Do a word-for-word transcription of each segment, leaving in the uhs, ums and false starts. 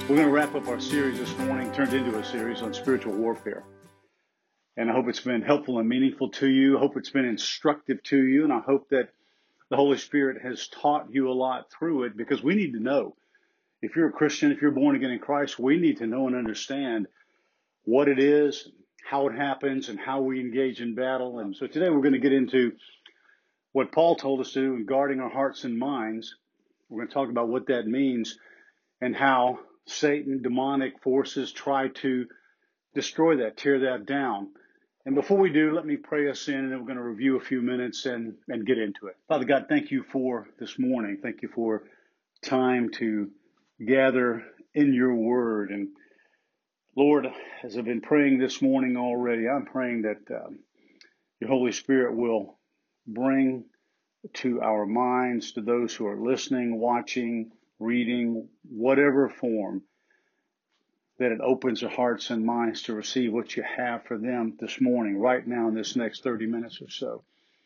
We're going to wrap up our series this morning, turned into a series on spiritual warfare. And I hope it's been helpful and meaningful to you. I hope it's been instructive to you. And I hope that the Holy Spirit has taught you a lot through it, because we need to know. If you're a Christian, if you're born again in Christ, we need to know and understand what it is, how it happens, and how we engage in battle. And so today we're going to get into what Paul told us to do in guarding our hearts and minds. We're going to talk about what that means and how Satan, demonic forces try to destroy that, tear that down. And before we do, let me pray us in, and then we're going to review a few minutes and, and get into it. Father God, thank you for this morning. Thank you for time to gather in your word. And Lord, as I've been praying this morning already, I'm praying that um, your Holy Spirit will bring to our minds, to those who are listening, watching, reading, whatever form, that it opens their hearts and minds to receive what you have for them this morning, right now in this next thirty minutes or so.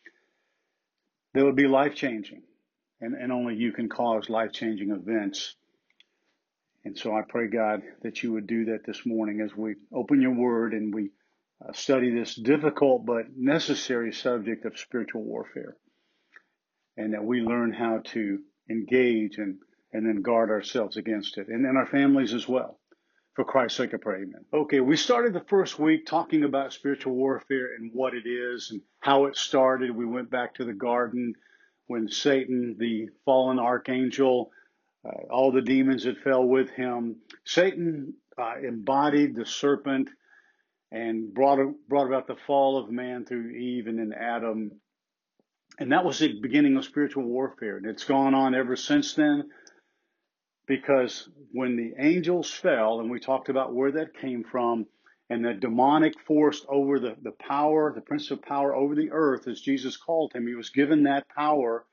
They would be life-changing, and, and only you can cause life-changing events. And so I pray, God, that you would do that this morning as we open your word and we uh, study this difficult but necessary subject of spiritual warfare, and that we learn how to engage and and then guard ourselves against it, and then our families as well. For Christ's sake, I pray, amen. Okay, we started the first week talking about spiritual warfare and what it is and how it started. We went back to the garden when Satan, the fallen archangel, uh, all the demons that fell with him, Satan uh, embodied the serpent and brought, brought about the fall of man through Eve and then Adam. And that was the beginning of spiritual warfare. And it's gone on ever since then. Because when the angels fell, and we talked about where that came from, and the demonic force over the, the power, the prince of power over the earth, as Jesus called him, he was given that power.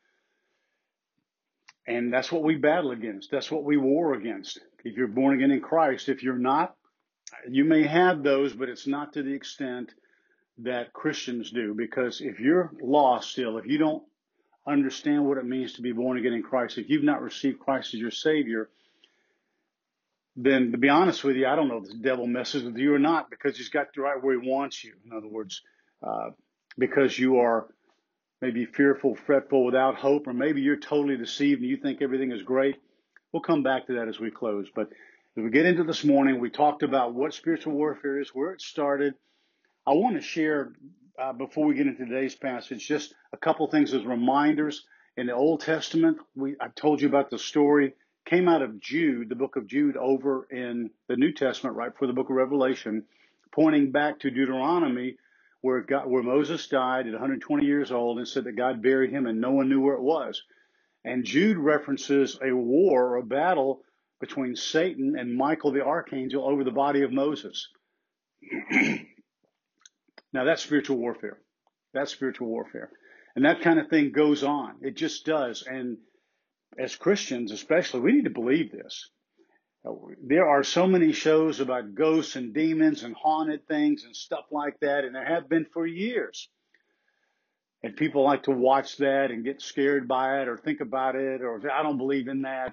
And that's what we battle against. That's what we war against. If you're born again in Christ, if you're not, you may have those, but it's not to the extent that Christians do. Because if you're lost still, if you don't understand what it means to be born again in Christ, if you've not received Christ as your Savior, then to be honest with you, I don't know if the devil messes with you or not, because he's got you right where he wants you. In other words, uh, because you are maybe fearful, fretful, without hope, or maybe you're totally deceived and you think everything is great. We'll come back to that as we close. But as we get into this morning, we talked about what spiritual warfare is, where it started. I want to share, uh, before we get into today's passage, just a couple things as reminders. In the Old Testament, we I told you about the story, came out of Jude, the book of Jude, over in the New Testament, right before the book of Revelation, pointing back to Deuteronomy, where God, where Moses died at one hundred twenty years old, and said that God buried him and no one knew where it was. And Jude references a war or a battle between Satan and Michael the archangel over the body of Moses. Now that's spiritual warfare. That's spiritual warfare. And that kind of thing goes on. It just does. And as Christians especially, we need to believe this. There are so many shows about ghosts and demons and haunted things and stuff like that, and there have been for years. And people like to watch that and get scared by it or think about it or say, I don't believe in that.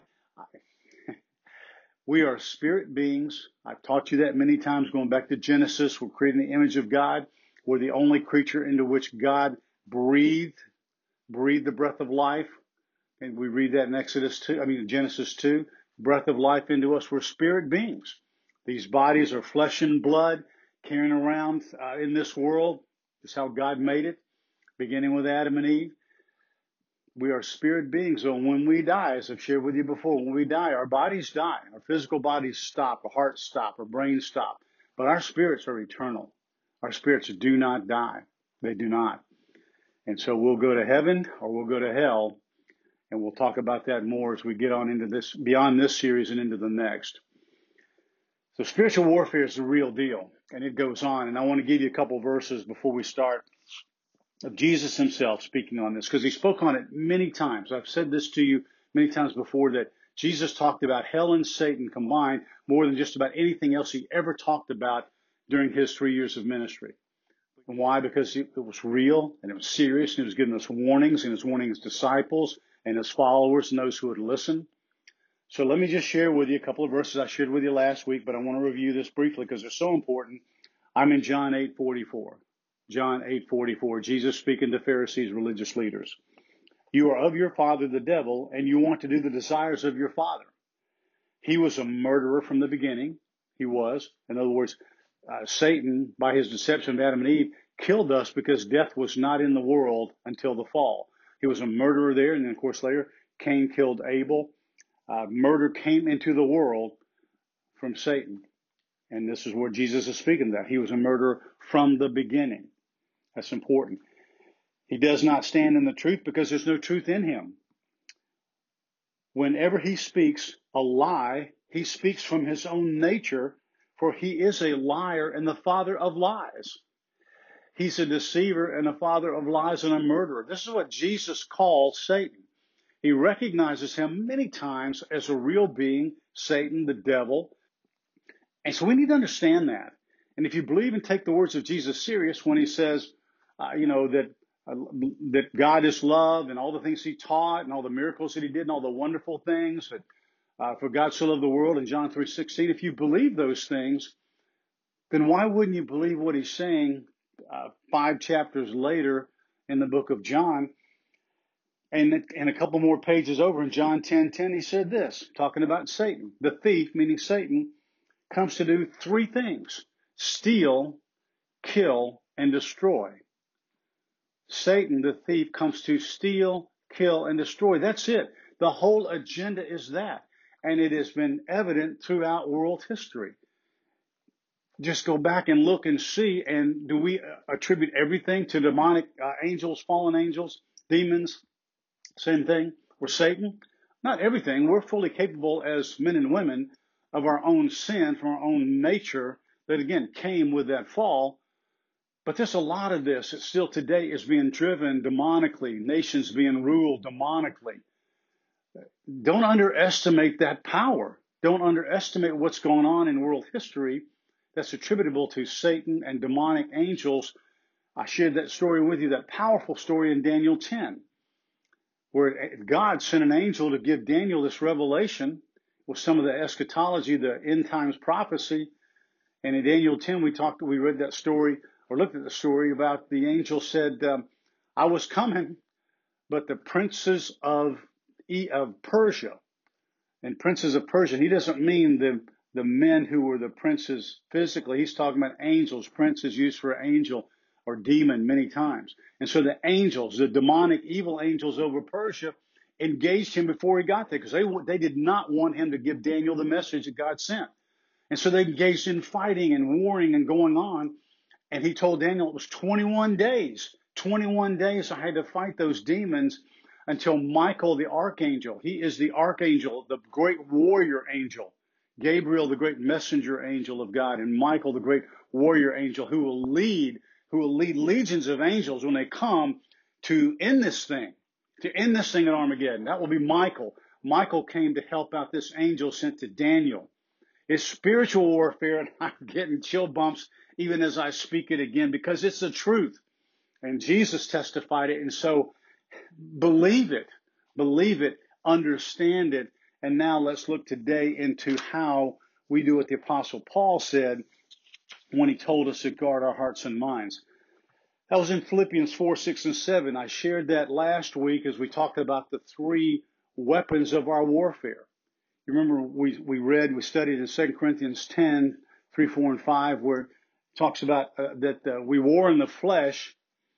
We are spirit beings. I've taught you that many times going back to Genesis. We're created in the image of God. We're the only creature into which God breathed, breathed the breath of life. And we read that in Exodus two, I mean Genesis two, breath of life into us. We're spirit beings. These bodies are flesh and blood carrying around uh, in this world. That's how God made it, beginning with Adam and Eve. We are spirit beings. So when we die, as I've shared with you before, when we die, our bodies die. Our physical bodies stop, our hearts stop, our brains stop. But our spirits are eternal. Our spirits do not die. They do not. And so we'll go to heaven or we'll go to hell. And we'll talk about that more as we get on into this, beyond this series and into the next. So spiritual warfare is the real deal, and it goes on. And I want to give you a couple verses before we start of Jesus himself speaking on this, because he spoke on it many times. I've said this to you many times before, that Jesus talked about hell and Satan combined more than just about anything else he ever talked about during his three years of ministry. And why? Because it was real and it was serious, and he was giving us warnings, and he was warning his disciples and his followers and those who would listen. So let me just share with you a couple of verses I shared with you last week, but I want to review this briefly because they're so important. I'm in John eight forty-four. John eight forty-four, Jesus speaking to Pharisees, religious leaders. You are of your father, the devil, and you want to do the desires of your father. He was a murderer from the beginning. He was. In other words, uh, Satan, by his deception of Adam and Eve, killed us because death was not in the world until the fall. He was a murderer there, and then, of course, later, Cain killed Abel. Uh, murder came into the world from Satan. And this is where Jesus is speaking that. He was a murderer from the beginning. That's important. He does not stand in the truth because there's no truth in him. Whenever he speaks a lie, he speaks from his own nature, for he is a liar and the father of lies. He's a deceiver and a father of lies and a murderer. This is what Jesus calls Satan. He recognizes him many times as a real being, Satan, the devil. And so we need to understand that. And if you believe and take the words of Jesus serious when he says, uh, you know, that uh, that God is love and all the things he taught and all the miracles that he did and all the wonderful things that uh, for God so loved the world in John three sixteen, if you believe those things, then why wouldn't you believe what he's saying uh, five chapters later in the book of John? And, and a couple more pages over in John ten ten, he said this, talking about Satan. The thief, meaning Satan, comes to do three things: steal, kill, and destroy. Satan, the thief, comes to steal, kill, and destroy. That's it. The whole agenda is that. And it has been evident throughout world history. Just go back and look and see. And do we attribute everything to demonic uh, angels, fallen angels, demons? Same thing. Or Satan? Not everything. We're fully capable as men and women of our own sin from our own nature that, again, came with that fall. But there's a lot of this that still today is being driven demonically, nations being ruled demonically. Don't underestimate that power. Don't underestimate what's going on in world history that's attributable to Satan and demonic angels. I shared that story with you, that powerful story in Daniel ten, where God sent an angel to give Daniel this revelation with some of the eschatology, the end times prophecy. And in Daniel ten, we talked, we read that story or looked at the story about the angel said, um, I was coming, but the princes of, of Persia, and princes of Persia, he doesn't mean the, the men who were the princes physically. He's talking about angels. Prince is used for angel or demon many times. And so the angels, the demonic evil angels over Persia, engaged him before he got there because they, they did not want him to give Daniel the message that God sent. And so they engaged in fighting and warring and going on. And he told Daniel it was twenty-one days. twenty-one days I had to fight those demons until Michael, the archangel, he is the archangel, the great warrior angel. Gabriel, the great messenger angel of God, and Michael, the great warrior angel who will lead, who will lead legions of angels when they come to end this thing, to end this thing at Armageddon. That will be Michael. Michael came to help out this angel sent to Daniel. It's spiritual warfare, and I'm getting chill bumps even as I speak it again because it's the truth. And Jesus testified it, and so believe it, believe it, understand it. And now let's look today into how we do what the Apostle Paul said when he told us to guard our hearts and minds. That was in Philippians four, six, and seven. I shared that last week as we talked about the three weapons of our warfare. You remember we, we read, we studied in Second Corinthians ten, three, four, and five, where it talks about uh, that uh, we war in the flesh.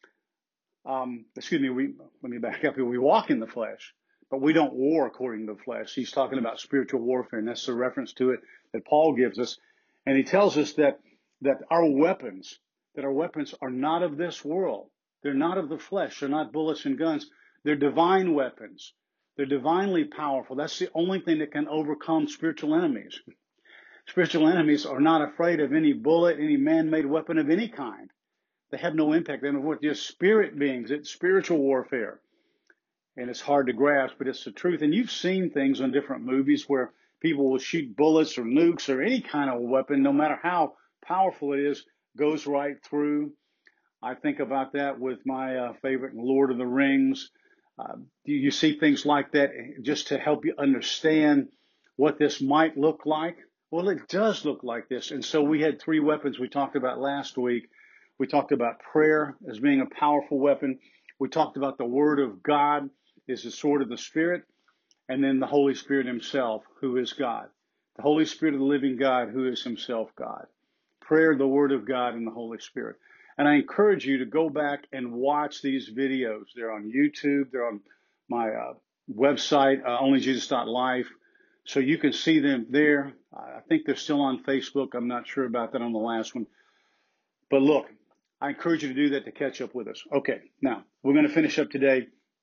Um, excuse me, we, let me back up here. We walk in the flesh, but we don't war according to the flesh. He's talking about spiritual warfare, and that's the reference to it that Paul gives us. And he tells us that, that our weapons, that our weapons are not of this world. They're not of the flesh. They're not bullets and guns. They're divine weapons. They're divinely powerful. That's the only thing that can overcome spiritual enemies. Spiritual enemies are not afraid of any bullet, any man-made weapon of any kind. They have no impact. They're just spirit beings. It's spiritual warfare. And it's hard to grasp, but it's the truth. And you've seen things in different movies where people will shoot bullets or nukes or any kind of weapon, no matter how powerful it is, goes right through. I think about that with my uh, favorite Lord of the Rings. Uh, you, you see things like that just to help you understand what this might look like. Well, it does look like this. And so we had three weapons we talked about last week. We talked about prayer as being a powerful weapon. We talked about the Word of God is the sword of the Spirit, and then the Holy Spirit himself, who is God. The Holy Spirit of the living God, who is himself God. Prayer, the Word of God, and the Holy Spirit. And I encourage you to go back and watch these videos. They're on YouTube. They're on my uh, website, uh, only jesus dot life. So you can see them there. I think they're still on Facebook. I'm not sure about that on the last one. But look, I encourage you to do that to catch up with us. Okay, now we're going to finish up today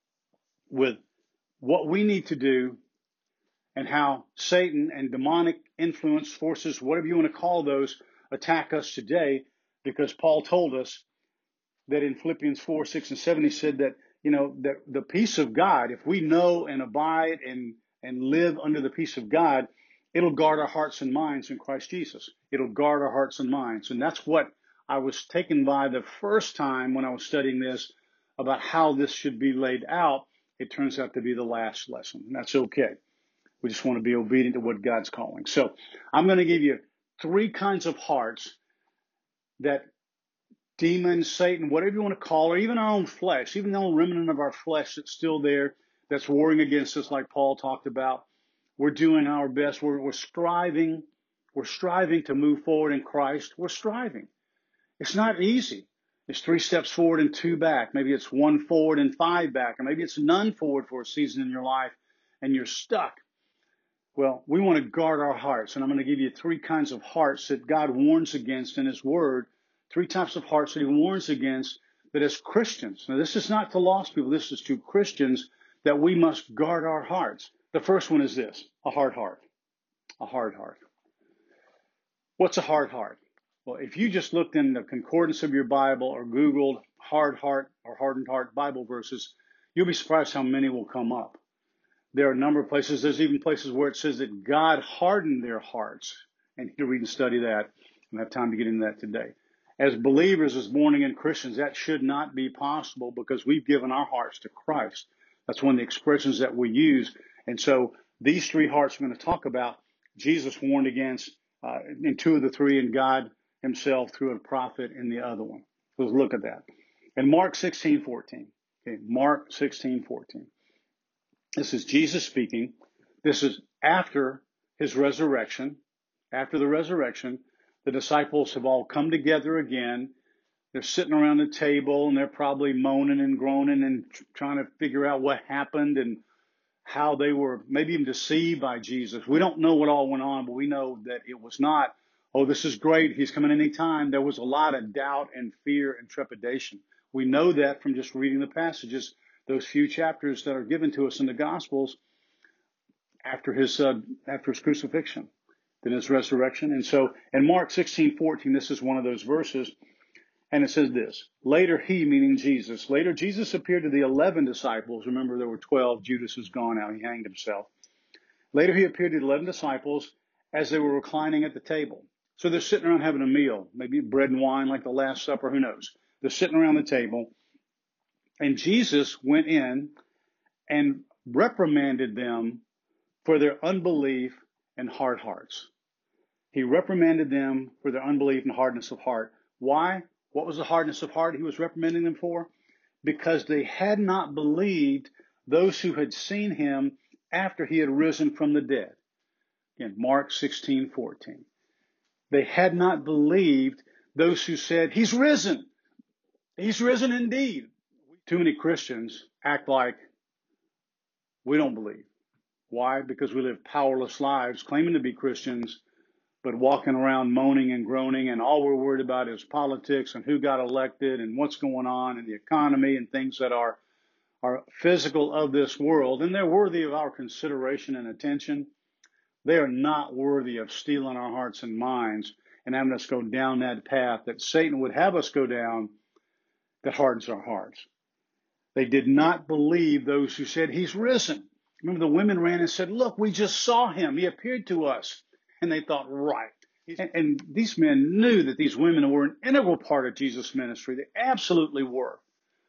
with what we need to do and how Satan and demonic influence forces, whatever you want to call those, attack us today, because Paul told us that in Philippians four, six, and seven, he said that, you know, that the peace of God, if we know and abide and and live under the peace of God, it'll guard our hearts and minds in Christ Jesus. It'll guard our hearts and minds. And that's what I was taken by the first time when I was studying this about how this should be laid out. It turns out to be the last lesson. And that's okay. We just want to be obedient to what God's calling. So I'm going to give you three kinds of hearts that demons, Satan, whatever you want to call it, or even our own flesh, even the own remnant of our flesh that's still there, that's warring against us, like Paul talked about. We're doing our best. We're, we're striving. We're striving to move forward in Christ. We're striving. It's not easy. It's three steps forward and two back. Maybe it's one forward and five back, or maybe it's none forward for a season in your life, and you're stuck. Well, we want to guard our hearts, and I'm going to give you three kinds of hearts that God warns against in his word. Three types of hearts that he warns against, that as Christians, now this is not to lost people, this is to Christians, that we must guard our hearts. The first one is this, a hard heart. A hard heart. What's a hard heart? Well, if you just looked in the concordance of your Bible or Googled hard heart or hardened heart Bible verses, you'll be surprised how many will come up. There are a number of places, there's even places where it says that God hardened their hearts. And you can read and study that. I don't have time to get into that today. As believers, as born-again Christians, that should not be possible because we've given our hearts to Christ. That's one of the expressions that we use. And so these three hearts we're going to talk about, Jesus warned against uh, in two of the three, and God himself through a prophet in the other one. Let's look at that. In Mark sixteen fourteen. Okay, Mark sixteen fourteen. This is Jesus speaking. This is after his resurrection. After the resurrection, the disciples have all come together again. They're sitting around the table, and they're probably moaning and groaning and trying to figure out what happened and how they were maybe even deceived by Jesus. We don't know what all went on, but we know that it was not, oh, this is great, he's coming any time. There was a lot of doubt and fear and trepidation. We know that from just reading the passages, those few chapters that are given to us in the Gospels after his uh, after his crucifixion, then his resurrection. And so in Mark sixteen fourteen, this is one of those verses. And it says this, later he, meaning Jesus, later Jesus appeared to the eleven disciples. Remember, there were twelve. Judas is gone now. He hanged himself. Later he appeared to the eleven disciples as they were reclining at the table. So they're sitting around having a meal, maybe bread and wine like the Last Supper, who knows. They're sitting around the table. And Jesus went in and reprimanded them for their unbelief and hard hearts. He reprimanded them for their unbelief and hardness of heart. Why? What was the hardness of heart he was reprimanding them for? Because they had not believed those who had seen him after he had risen from the dead. Again, Mark sixteen fourteen. They had not believed those who said, he's risen. He's risen indeed. Too many Christians act like we don't believe. Why? Because we live powerless lives, claiming to be Christians, but walking around moaning and groaning, and all we're worried about is politics and who got elected and what's going on in the economy and things that are, are physical of this world. And they're worthy of our consideration and attention. They are not worthy of stealing our hearts and minds and having us go down that path that Satan would have us go down that hardens our hearts. They did not believe those who said, he's risen. Remember, the women ran and said, look, we just saw him. He appeared to us. And they thought, right. And, and these men knew that these women were an integral part of Jesus' ministry. They absolutely were.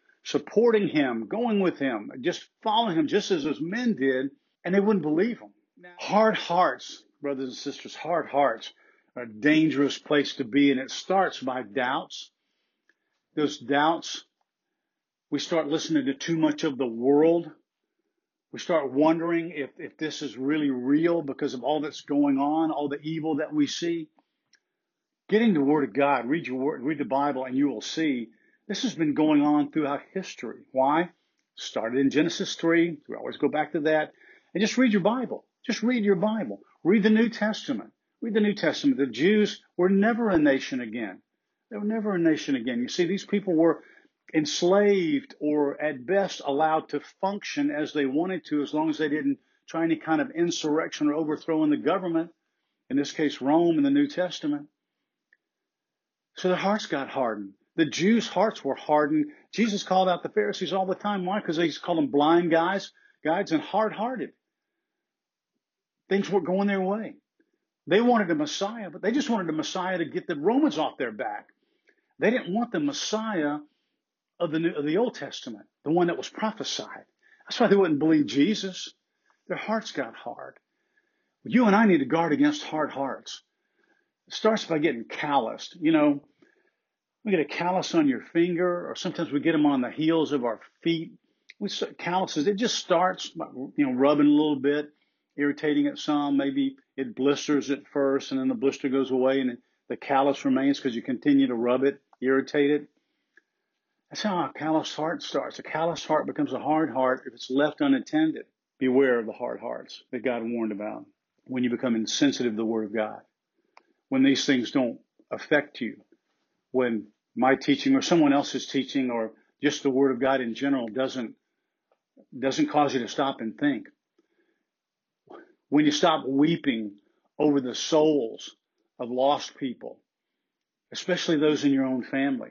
Supporting him, going with him, just following him just as those men did. And they wouldn't believe him. Hard hearts, brothers and sisters, hard hearts are a dangerous place to be, and it starts by doubts. Those doubts, we start listening to too much of the world. We start wondering if, if this is really real because of all that's going on, all the evil that we see. Get into the Word of God, read your word, read the Bible, and you will see this has been going on throughout history. Why? Started in Genesis three. We always go back to that. And just read your Bible. Just read your Bible. Read the New Testament. Read the New Testament. The Jews were never a nation again. They were never a nation again. You see, these people were enslaved or at best allowed to function as they wanted to as long as they didn't try any kind of insurrection or overthrowing the government, in this case Rome in the New Testament. So their hearts got hardened. The Jews' hearts were hardened. Jesus called out the Pharisees all the time. Why? Because they called them blind guys, guides, and hard-hearted. Things weren't going their way. They wanted a Messiah, but they just wanted a Messiah to get the Romans off their back. They didn't want the Messiah of the, New, of the Old Testament, the one that was prophesied. That's why they wouldn't believe Jesus. Their hearts got hard. You and I need to guard against hard hearts. It starts by getting calloused. You know, we get a callus on your finger, or sometimes we get them on the heels of our feet. We calluses. It just starts by, you know, rubbing a little bit, irritating it some. Maybe it blisters at first, and then the blister goes away, and it, the callus remains because you continue to rub it, irritate it. That's how a callous heart starts. A callous heart becomes a hard heart if it's left unattended. Beware of the hard hearts that God warned about when you become insensitive to the Word of God. When these things don't affect you, when my teaching or someone else's teaching or just the Word of God in general doesn't doesn't cause you to stop and think. When you stop weeping over the souls of lost people, especially those in your own family.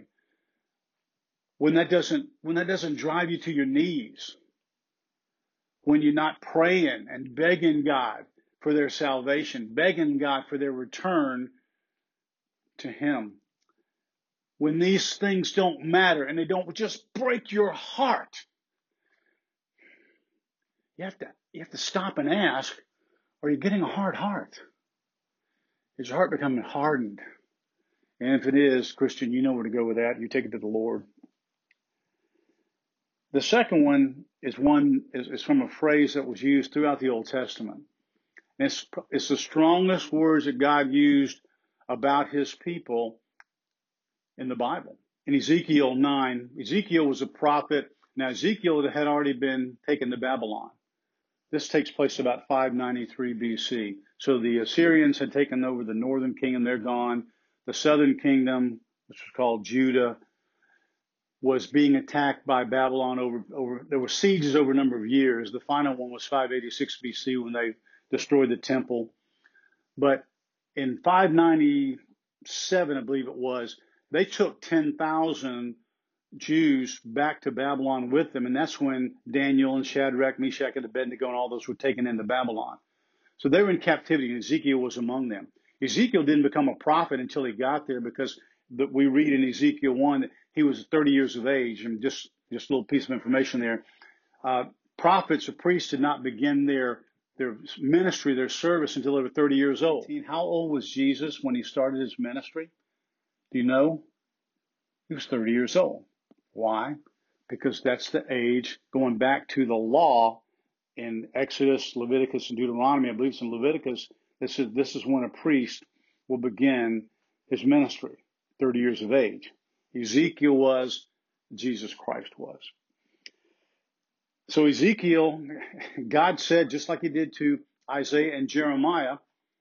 When that doesn't when that doesn't drive you to your knees. When you're not praying and begging God for their salvation, begging God for their return to Him. When these things don't matter and they don't just break your heart, you have to you have to stop and ask, are you getting a hard heart? Is your heart becoming hardened? And if it is, Christian, you know where to go with that. You take it to the Lord. The second one is one is, is from a phrase that was used throughout the Old Testament. And it's, it's the strongest words that God used about His people in the Bible. In Ezekiel nine, Ezekiel was a prophet. Now, Ezekiel had already been taken to Babylon. This takes place about five ninety-three B C. So the Assyrians had taken over the northern kingdom. They're gone. The southern kingdom, which was called Judah, was being attacked by Babylon over, over, there were sieges over a number of years. The final one was five eighty-six B C when they destroyed the temple. But in five ninety-seven, I believe it was, they took ten thousand Jews back to Babylon with them. And that's when Daniel and Shadrach, Meshach, and Abednego and all those were taken into Babylon. So they were in captivity, and Ezekiel was among them. Ezekiel didn't become a prophet until he got there, because the, we read in Ezekiel one that he was thirty years of age. And just, just a little piece of information there. Uh, prophets or priests did not begin their, their ministry, their service, until they were thirty years old. How old was Jesus when he started his ministry? Do you know? He was thirty years old. Why? Because that's the age, going back to the law in Exodus, Leviticus, and Deuteronomy. I believe it's in Leviticus. This is, this is when a priest will begin his ministry, thirty years of age. Ezekiel was, Jesus Christ was. So Ezekiel, God said, just like He did to Isaiah and Jeremiah,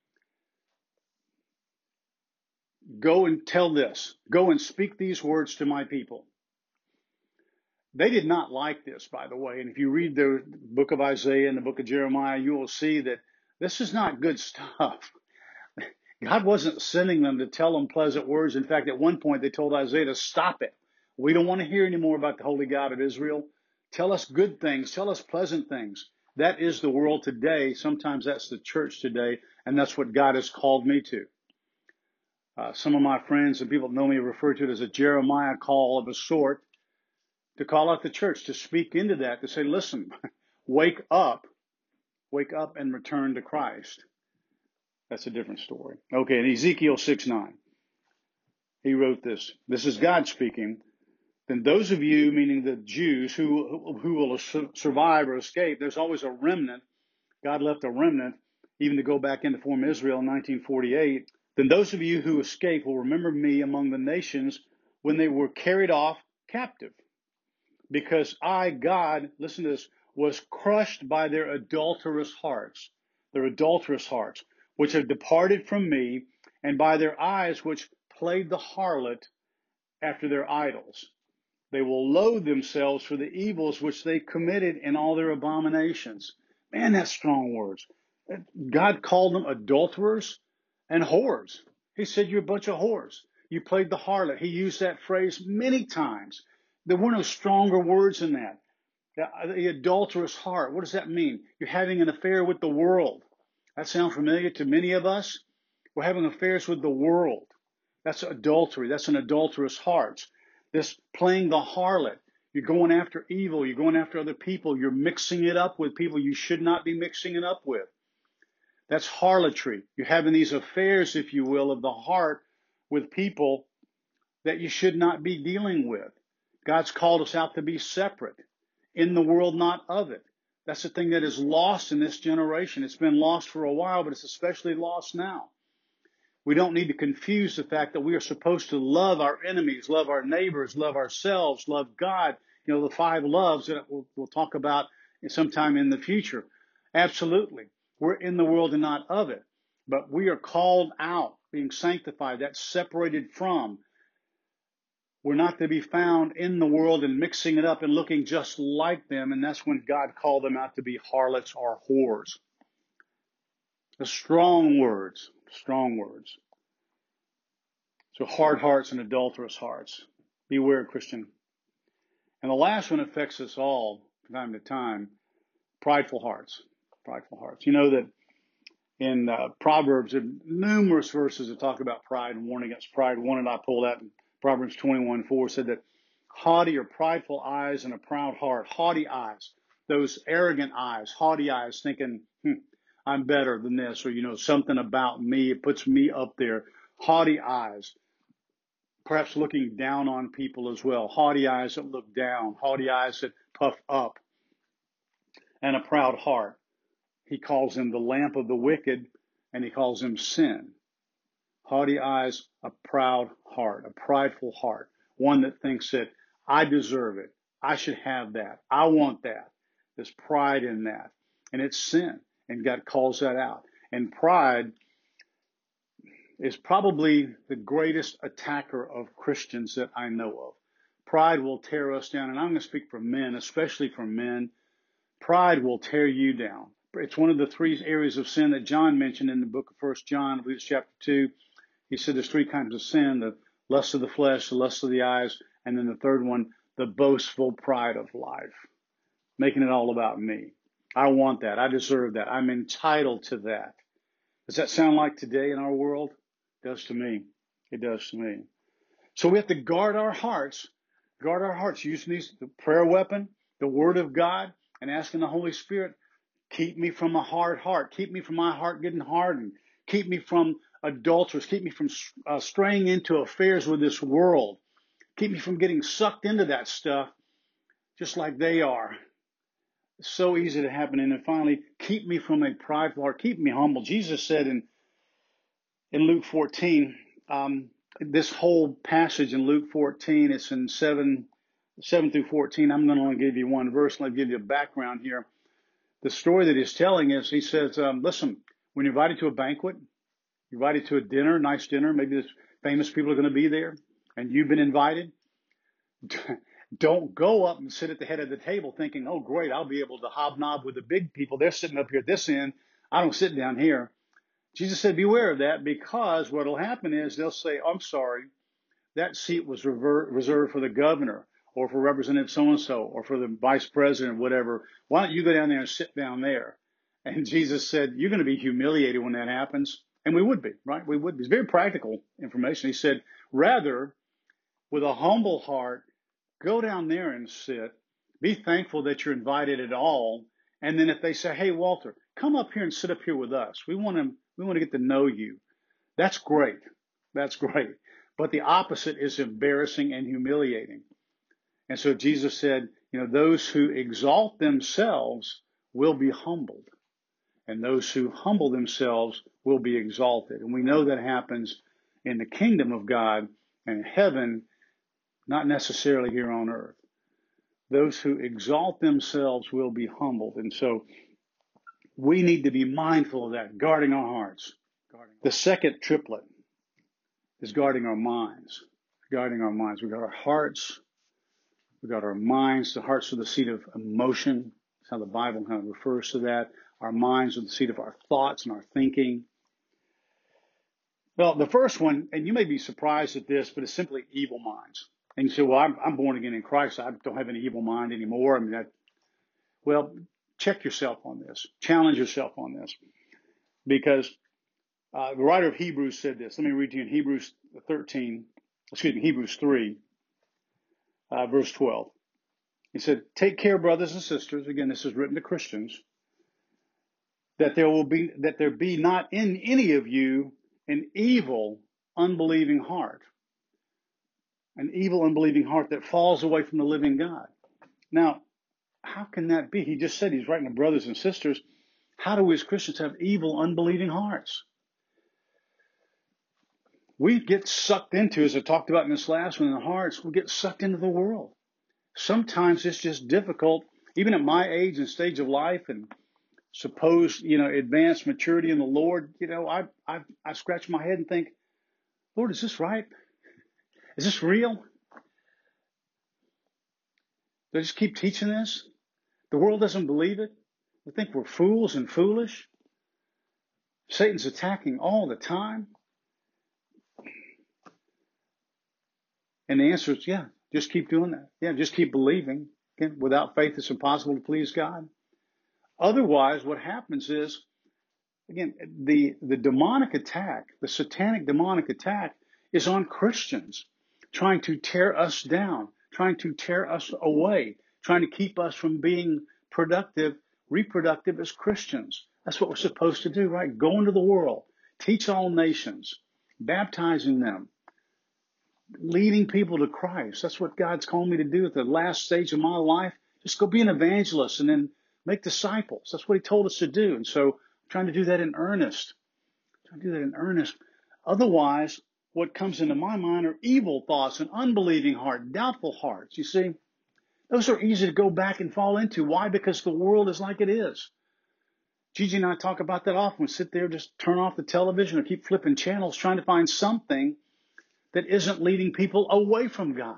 go and tell this. Go and speak these words to my people. They did not like this, by the way. And if you read the book of Isaiah and the book of Jeremiah, you will see that this is not good stuff. God wasn't sending them to tell them pleasant words. In fact, at one point, they told Isaiah to stop it. We don't want to hear any more about the Holy God of Israel. Tell us good things. Tell us pleasant things. That is the world today. Sometimes that's the church today, and that's what God has called me to. Uh, some of my friends and people that know me refer to it as a Jeremiah call of a sort, to call out the church, to speak into that, to say, listen, wake up, wake up and return to Christ. That's a different story. Okay, in Ezekiel six nine, he wrote this. This is God speaking. Then those of you, meaning the Jews, who, who will survive or escape, there's always a remnant. God left a remnant, even to go back into form Israel in nineteen forty-eight. Then those of you who escape will remember me among the nations when they were carried off captive. Because I, God, listen to this, was crushed by their adulterous hearts, their adulterous hearts, which have departed from me, and by their eyes which played the harlot after their idols. They will loathe themselves for the evils which they committed in all their abominations. Man, that's strong words. God called them adulterers and whores. He said, you're a bunch of whores. You played the harlot. He used that phrase many times. There were no stronger words than that. The adulterous heart. What does that mean? You're having an affair with the world. That sounds familiar to many of us. We're having affairs with the world. That's adultery. That's an adulterous heart. This playing the harlot. You're going after evil. You're going after other people. You're mixing it up with people you should not be mixing it up with. That's harlotry. You're having these affairs, if you will, of the heart with people that you should not be dealing with. God's called us out to be separate. In the world, not of it. That's the thing that is lost in this generation. It's been lost for a while, but it's especially lost now. We don't need to confuse the fact that we are supposed to love our enemies, love our neighbors, love ourselves, love God. You know, the five loves that we'll, we'll talk about sometime in the future. Absolutely. We're in the world and not of it. But we are called out, being sanctified. That's separated from. We're not to be found in the world and mixing it up and looking just like them. And that's when God called them out to be harlots or whores. The strong words, strong words. So hard hearts and adulterous hearts. Beware, Christian. And the last one affects us all from time to time. Prideful hearts. Prideful hearts. You know that in uh, Proverbs, there are numerous verses that talk about pride and warn against pride. One that I pulled out in Proverbs twenty-one four said that haughty or prideful eyes and a proud heart. Haughty eyes. Those arrogant eyes. Haughty eyes thinking, hmm, I'm better than this, or, you know, something about me. It puts me up there. Haughty eyes. Perhaps looking down on people as well. Haughty eyes that look down. Haughty eyes that puff up. And a proud heart. He calls him the lamp of the wicked, and he calls him sin. Haughty eyes, a proud heart, a prideful heart. One that thinks that I deserve it. I should have that. I want that. There's pride in that. And it's sin. And God calls that out. And pride is probably the greatest attacker of Christians that I know of. Pride will tear us down. And I'm going to speak for men, especially for men. Pride will tear you down. It's one of the three areas of sin that John mentioned in the book of First John, I believe it's chapter two. He said there's three kinds of sin, the lust of the flesh, the lust of the eyes, and then the third one, the boastful pride of life, making it all about me. I want that. I deserve that. I'm entitled to that. Does that sound like today in our world? It does to me. It does to me. So we have to guard our hearts, guard our hearts using these, the prayer weapon, the Word of God, and asking the Holy Spirit, keep me from a hard heart. Keep me from my heart getting hardened. Keep me from adulterers. Keep me from uh, straying into affairs with this world. Keep me from getting sucked into that stuff just like they are. It's so easy to happen. And then finally, keep me from a prideful heart. Keep me humble. Jesus said in, in Luke fourteen, um, this whole passage in Luke fourteen, it's in seven, seven through fourteen. I'm going to only give you one verse. Let me give you a background here. The story that he's telling is, he says, um, listen, when you're invited to a banquet, you're invited to a dinner, nice dinner, maybe there's famous people are going to be there, and you've been invited. Don't go up and sit at the head of the table thinking, oh, great, I'll be able to hobnob with the big people. They're sitting up here at this end. I don't sit down here. Jesus said, beware of that, because what will happen is they'll say, oh, I'm sorry, that seat was rever- reserved for the governor or for Representative so-and-so or for the vice president or whatever. Why don't you go down there and sit down there? And Jesus said, you're going to be humiliated when that happens. And we would be, right? We would be. It's very practical information. He said, rather, with a humble heart, go down there and sit. Be thankful that you're invited at all, And then if they say, hey, Walter, come up here and sit up here with us. We want to, we want to get to know you. That's great. That's great. But the opposite is embarrassing and humiliating. And so Jesus said, you know, those who exalt themselves will be humbled, and those who humble themselves will be exalted. And we know that happens in the kingdom of God and heaven, not necessarily here on earth. Those who exalt themselves will be humbled. And so we need to be mindful of that, guarding our hearts. The second triplet is guarding our minds. Guarding our minds. We've got our hearts. We've got our minds. The hearts are the seat of emotion. That's how the Bible kind of refers to that. Our minds are the seat of our thoughts and our thinking. Well, the first one, and you may be surprised at this, but it's simply evil minds. And you say, well, I'm, I'm born again in Christ. I don't have any evil mind anymore. I mean, that, well, check yourself on this. Challenge yourself on this. Because uh, the writer of Hebrews said this. Let me read to you in Hebrews thirteen, excuse me, Hebrews three, uh, verse twelve. He said, take care, brothers and sisters. Again, this is written to Christians. That there will be, that there be not in any of you an evil, unbelieving heart. An evil, unbelieving heart that falls away from the living God. Now, how can that be? He just said he's writing to brothers and sisters. How do we as Christians have evil, unbelieving hearts? We get sucked into, as I talked about in this last one, in the hearts, we get sucked into the world. Sometimes it's just difficult, even at my age and stage of life and supposed, you know, advanced maturity in the Lord. You know, I, I, I scratch my head and think, Lord, is this right? Is this real? Do I just keep teaching this? The world doesn't believe it. We think we're fools and foolish. Satan's attacking all the time. And the answer is, yeah, just keep doing that. Yeah, just keep believing. Again, without faith, it's impossible to please God. Otherwise, what happens is, again, the, the demonic attack, the satanic demonic attack is on Christians, trying to tear us down, trying to tear us away, trying to keep us from being productive, reproductive as Christians. That's what we're supposed to do, right? Go into the world, teach all nations, baptizing them, leading people to Christ. That's what God's called me to do at the last stage of my life. Just go be an evangelist and then make disciples. That's what he told us to do. And so I'm trying to do that in earnest. I'm trying to do that in earnest. Otherwise, what comes into my mind are evil thoughts, an unbelieving heart, doubtful hearts. You see, those are easy to go back and fall into. Why? Because the world is like it is. Gigi and I talk about that often. We sit there, just turn off the television or keep flipping channels, trying to find something that isn't leading people away from God.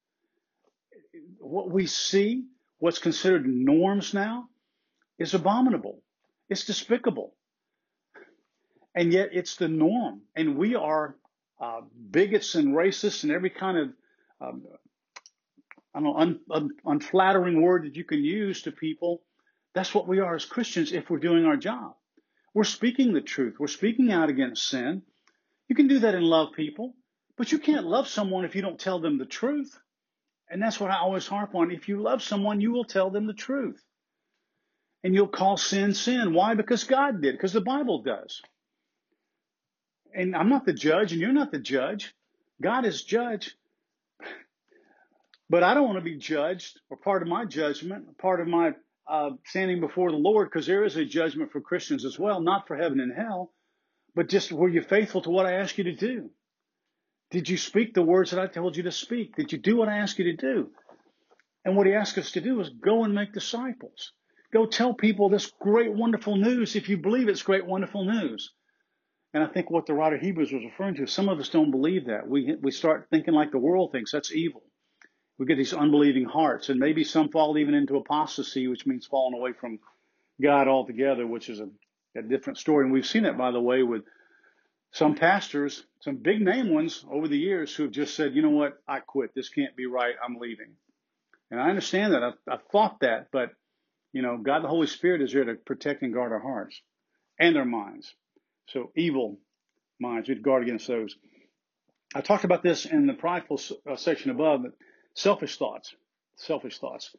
What we see, what's considered norms now, is abominable. It's despicable. And yet it's the norm. And we are uh, bigots and racists and every kind of, um, I don't know, un, un, unflattering word that you can use to people. That's what we are as Christians if we're doing our job. We're speaking the truth. We're speaking out against sin. You can do that and love people, but you can't love someone if you don't tell them the truth. And that's what I always harp on. If you love someone, you will tell them the truth. And you'll call sin, sin. Why? Because God did. Because the Bible does. And I'm not the judge, and you're not the judge. God is judge. But I don't want to be judged, or part of my judgment, part of my uh, standing before the Lord, because there is a judgment for Christians as well, not for heaven and hell, but just were you faithful to what I asked you to do? Did you speak the words that I told you to speak? Did you do what I asked you to do? And what he asked us to do is go and make disciples. Go tell people this great, wonderful news if you believe it's great, wonderful news. And I think what the writer of Hebrews was referring to, some of us don't believe that. We, we start thinking like the world thinks. That's evil. We get these unbelieving hearts, and maybe some fall even into apostasy, which means falling away from God altogether, which is a, a different story. And we've seen it, by the way, with some pastors, some big name ones over the years who have just said, you know what, I quit. This can't be right. I'm leaving. And I understand that. I've, I've thought that, but, you know, God the Holy Spirit is there to protect and guard our hearts and our minds. So evil minds, we'd guard against those. I talked about this in the prideful uh, section above, selfish thoughts, selfish thoughts.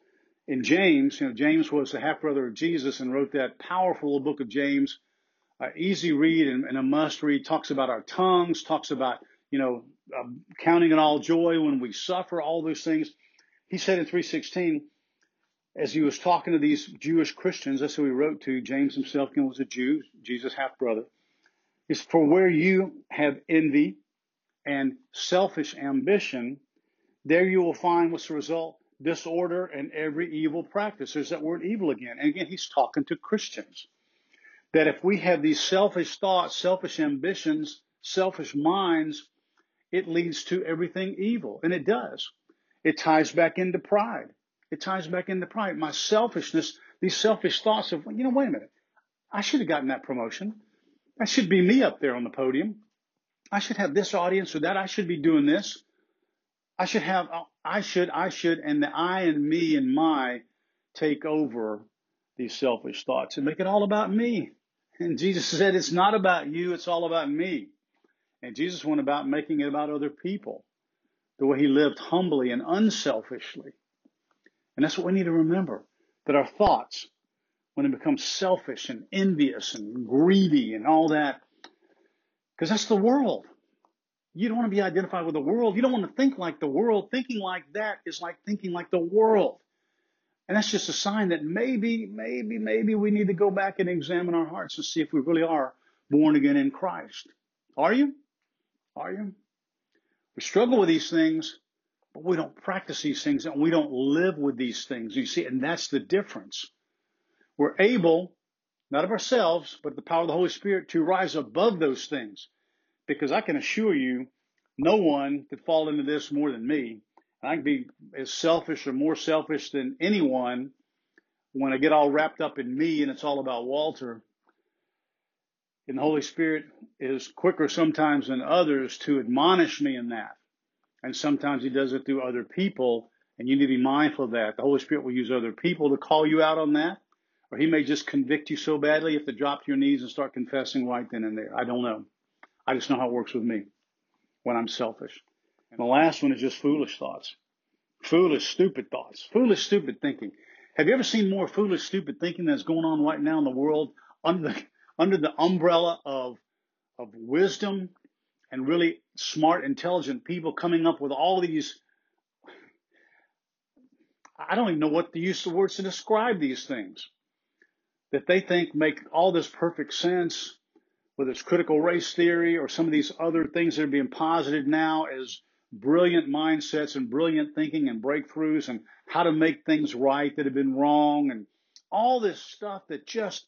in James, you know, James was the half-brother of Jesus and wrote that powerful book of James, uh, easy read and, and a must read, talks about our tongues, talks about, you know, uh, counting it all joy when we suffer, all those things. He said in three sixteen, as he was talking to these Jewish Christians, that's who he wrote to. James himself was a Jew, Jesus' half-brother. He said, for where you have envy and selfish ambition, there you will find what's the result? Disorder and every evil practice. There's that word evil again. And again, he's talking to Christians. That if we have these selfish thoughts, selfish ambitions, selfish minds, it leads to everything evil. And it does. It ties back into pride. It ties back into pride. My selfishness, these selfish thoughts of, you know, wait a minute. I should have gotten that promotion. That should be me up there on the podium. I should have this audience or that. I should be doing this. I should have, I should, I should, and the I and me and my take over these selfish thoughts and make it all about me. And Jesus said, it's not about you, it's all about me. And Jesus went about making it about other people, the way he lived humbly and unselfishly. And that's what we need to remember, that our thoughts, when they become selfish and envious and greedy and all that, because that's the world. You don't want to be identified with the world. You don't want to think like the world. Thinking like that is like thinking like the world. And that's just a sign that maybe, maybe, maybe we need to go back and examine our hearts and see if we really are born again in Christ. Are you? Are you? We struggle with these things, but we don't practice these things and we don't live with these things. You see, and that's the difference. We're able, not of ourselves, but the power of the Holy Spirit, to rise above those things. Because I can assure you, no one could fall into this more than me. I can be as selfish or more selfish than anyone when I get all wrapped up in me and it's all about Walter. And the Holy Spirit is quicker sometimes than others to admonish me in that. And sometimes he does it through other people, and you need to be mindful of that. The Holy Spirit will use other people to call you out on that, or he may just convict you so badly you have to drop to your knees and start confessing right then and there. I don't know. I just know how it works with me when I'm selfish. And the last one is just foolish thoughts. Foolish, stupid thoughts. Foolish, stupid thinking. Have you ever seen more foolish, stupid thinking that's going on right now in the world under the, under the umbrella of, of wisdom and really smart, intelligent people coming up with all these, I don't even know what to use the words to describe these things, that they think make all this perfect sense, whether it's critical race theory or some of these other things that are being posited now as brilliant mindsets and brilliant thinking and breakthroughs and how to make things right that have been wrong and all this stuff that just,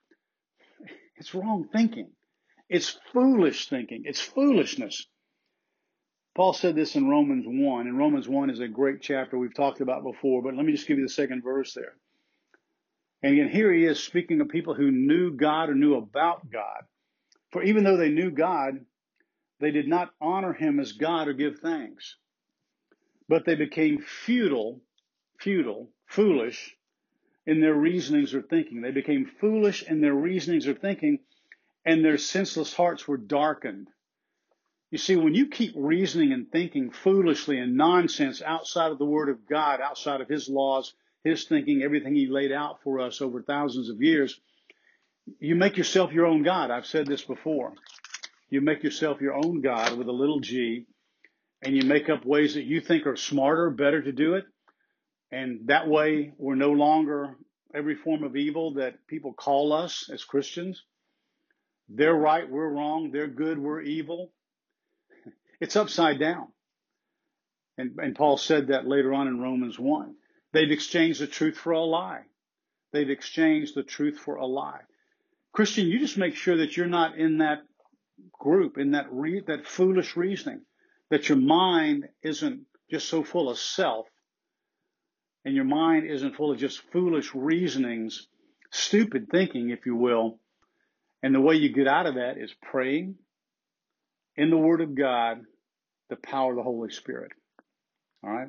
it's wrong thinking. It's foolish thinking. It's foolishness. Paul said this in Romans one, and Romans one is a great chapter we've talked about before, but let me just give you the second verse there. And again, here he is speaking of people who knew God or knew about God. For even though they knew God, they did not honor him as God or give thanks. But they became futile, futile, foolish in their reasonings or thinking. They became foolish in their reasonings or thinking, and their senseless hearts were darkened. You see, when you keep reasoning and thinking foolishly and nonsense outside of the Word of God, outside of his laws, his thinking, everything he laid out for us over thousands of years, you make yourself your own God. I've said this before. You make yourself your own God with a little g, and you make up ways that you think are smarter, better to do it. And that way, we're no longer every form of evil that people call us as Christians. They're right, we're wrong. They're good, we're evil. It's upside down. And, and Paul said that later on in Romans one. They've exchanged the truth for a lie. They've exchanged the truth for a lie. Christian, you just make sure that you're not in that group, in that re- that foolish reasoning, that your mind isn't just so full of self, and your mind isn't full of just foolish reasonings, stupid thinking, if you will. And the way you get out of that is praying in the Word of God, the power of the Holy Spirit. All right?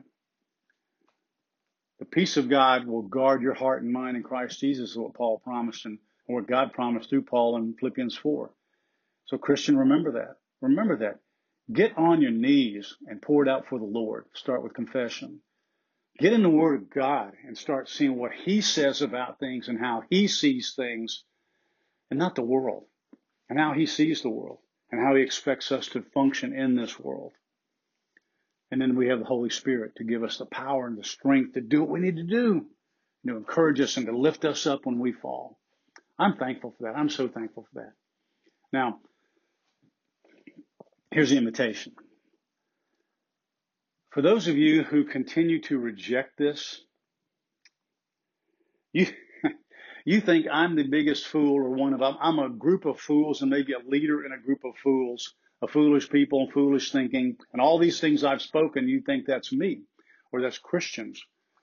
The peace of God will guard your heart and mind in Christ Jesus, is what Paul promised, and what God promised through Paul in Philippians four. So, Christian, remember that. Remember that. Get on your knees and pour it out for the Lord. Start with confession. Get in the Word of God and start seeing what He says about things and how He sees things, and not the world, and how He sees the world, and how He expects us to function in this world. And then we have the Holy Spirit to give us the power and the strength to do what we need to do, to encourage us and to lift us up when we fall. I'm thankful for that. I'm so thankful for that. Now, here's the invitation. For those of you who continue to reject this, you you think I'm the biggest fool or one of them. I'm a group of fools and maybe a leader in a group of fools, of foolish people and foolish thinking, and all these things I've spoken, you think that's me or that's Christians.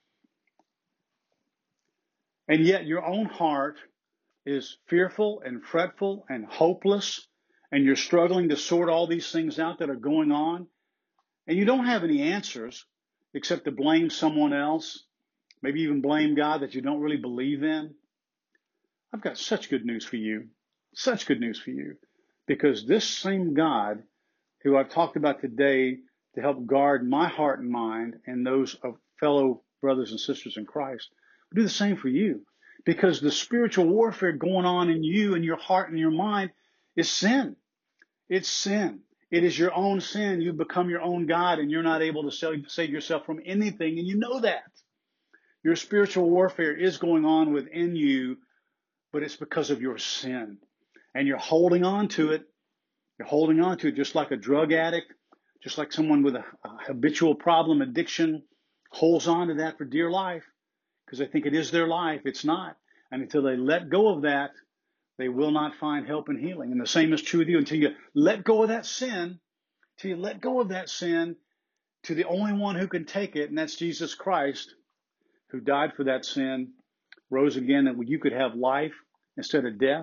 And yet your own heart is fearful and fretful and hopeless, and you're struggling to sort all these things out that are going on. And you don't have any answers except to blame someone else, maybe even blame God that you don't really believe in. I've got such good news for you, such good news for you, because this same God who I've talked about today to help guard my heart and mind and those of fellow brothers and sisters in Christ will do the same for you, because the spiritual warfare going on in you and your heart and your mind is sin. It's sin. It is your own sin. You've become your own God, and you're not able to save yourself from anything, and you know that. Your spiritual warfare is going on within you, but it's because of your sin. And you're holding on to it. You're holding on to it just like a drug addict, just like someone with a, a habitual problem, addiction, holds on to that for dear life because they think it is their life. It's not. And until they let go of that, they will not find help and healing. And the same is true with you. Until you let go of that sin, until you let go of that sin to the only one who can take it, and that's Jesus Christ, who died for that sin, rose again, that you could have life instead of death.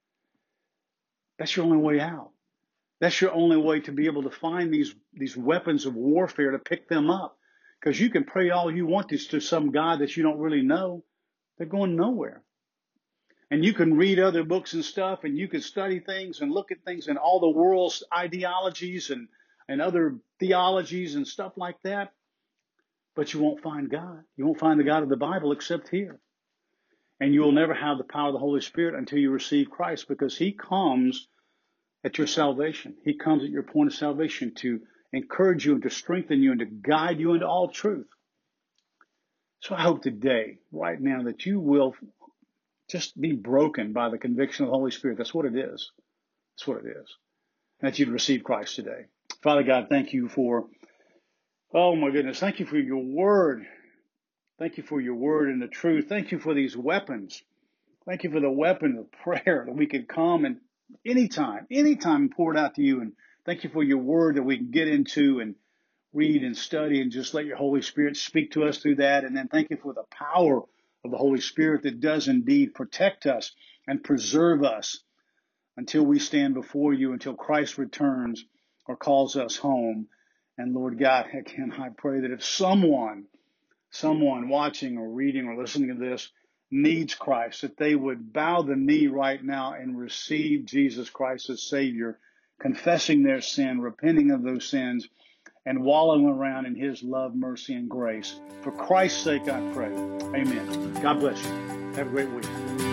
That's your only way out. That's your only way to be able to find these, these weapons of warfare, to pick them up. Because you can pray all you want to, to some God that you don't really know. They're going nowhere. And you can read other books and stuff, and you can study things and look at things and all the world's ideologies and, and other theologies and stuff like that. But you won't find God. You won't find the God of the Bible except here. And you will never have the power of the Holy Spirit until you receive Christ, because He comes at your salvation. He comes at your point of salvation to encourage you and to strengthen you and to guide you into all truth. So I hope today, right now, that you will just be broken by the conviction of the Holy Spirit. That's what it is. That's what it is. And that you'd receive Christ today. Father God, thank you for, oh my goodness, thank you for your word. Thank you for your word and the truth. Thank you for these weapons. Thank you for the weapon of prayer that we can come and anytime, anytime pour it out to you. And thank you for your word that we can get into and read and study and just let your Holy Spirit speak to us through that. And then thank you for the power of the Holy Spirit that does indeed protect us and preserve us until we stand before you, until Christ returns or calls us home. And Lord God, again, I pray that if someone, someone watching or reading or listening to this needs Christ, that they would bow the knee right now and receive Jesus Christ as Savior, confessing their sin, repenting of those sins, and wallowing around in His love, mercy, and grace. For Christ's sake, I pray. Amen. God bless you. Have a great week.